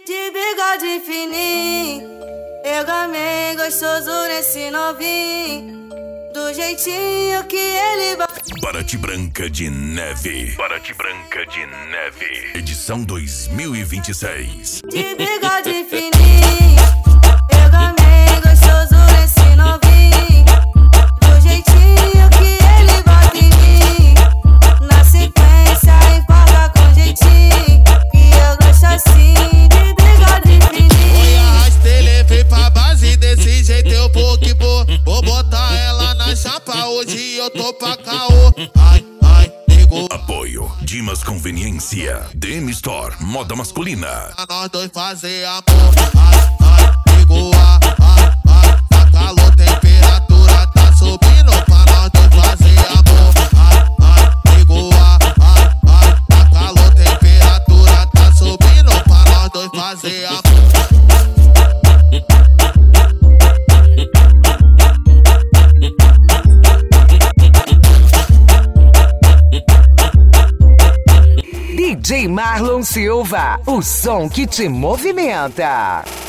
De bigode fininho, eu gamei gostoso nesse novinho, do jeitinho que ele Paraty Branca de Neve. Paraty Branca de Neve. Edição 2026. De bigode fininho, eu gamei gostoso nesse novinho, do jeitinho que ele bota em mim. Na sequência empolga com jeitinho, que eu gosto assim. De bigode fininho, arrastei, levei pra base, desse jeito eu vou que vou. Vou botar ela na chapa, hoje eu tô pra caô. Ai, ai, ligou. Apoio Dimas Conveniência, DM Store, moda masculina. Nós dois fazer amor. Ai, ai, ligou. Tá calor, temperatura tá subindo pra nós dois fazer amor. Ai, ai, ligou. Tá calor, temperatura tá subindo pra nós dois fazer amor. DJ Marlon Silva, o som que te movimenta.